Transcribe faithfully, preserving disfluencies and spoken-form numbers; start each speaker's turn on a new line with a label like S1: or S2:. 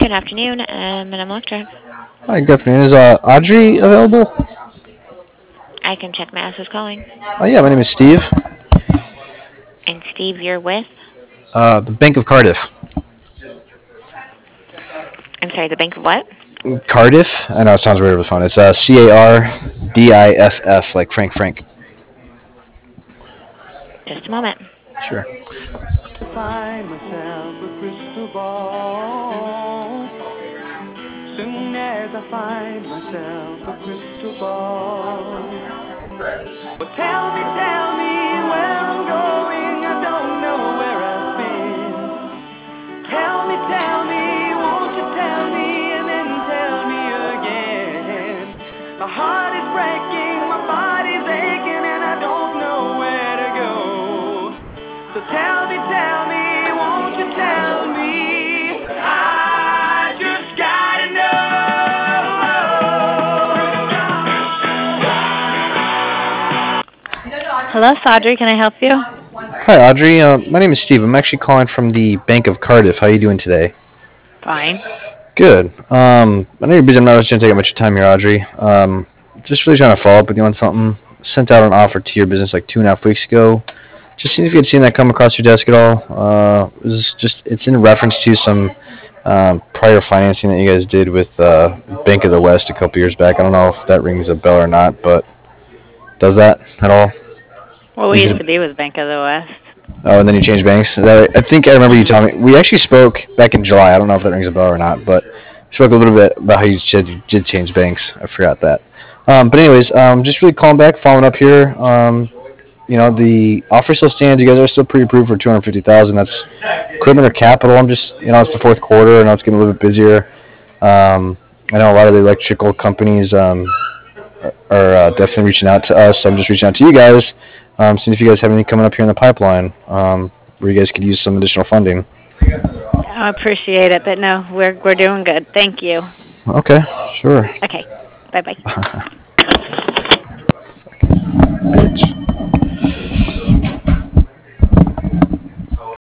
S1: Good afternoon, um, Madam Electra.
S2: Hi, good afternoon. Is uh, Audrey available?
S1: I can check my ass who's calling.
S2: Oh, yeah, my name is Steve.
S1: And Steve, you're with?
S2: Uh, the Bank of Cardiff.
S1: I'm sorry, the bank of what?
S2: Cardiff? I know it sounds weird over the phone. It's uh, C A R D I F F, like Frank Frank.
S1: Just a moment.
S2: Sure.
S3: To find myself a crystal ball. Soon as I find myself a crystal ball. But tell me, tell me where I'm going. I don't know where I've been. Tell me, tell me, won't you tell me and then tell me again. My heart is breaking, my body's aching, and I don't know where to go. So tell me, tell me, won't you tell me? I just gotta know.
S1: Hello, Audrey. Can I help you?
S2: Hi, Audrey. Uh, my name is Steve. I'm actually calling from the Bank of Cardiff. How are you doing today?
S1: Fine.
S2: Good. Um, I know you're busy. I'm not going to take up much of your time here, Audrey. Um, just really trying to follow up with you on something. Sent out an offer to your business like two and a half weeks ago. Just seeing if you had seen that come across your desk at all. Uh, it was just it's in reference to some um, prior financing that you guys did with uh, Bank of the West a couple years back. I don't know if that rings a bell or not, but does that at all?
S1: Well,
S2: You
S1: we used
S2: can,
S1: to be with Bank of the West.
S2: oh, and then you changed banks. That, I think I remember you telling me. We actually spoke back in July. I don't know if that rings a bell or not, but we spoke a little bit about how you said you did change banks. I forgot that. Um, but anyways, um, just really calling back, following up here. Um, you know, the offer still stands. You guys are still pre-approved for two hundred fifty thousand. That's equipment or capital. I'm just, you know, it's the fourth quarter. I know it's getting a little bit busier. Um, I know a lot of the electrical companies um, are, are uh, definitely reaching out to us. So I'm just reaching out to you guys, um, seeing if you guys have any coming up here in the pipeline um, where you guys could use some additional funding.
S1: I appreciate it, but no, we're we're doing good. Thank you.
S2: Okay, sure.
S1: Okay. Bye bye.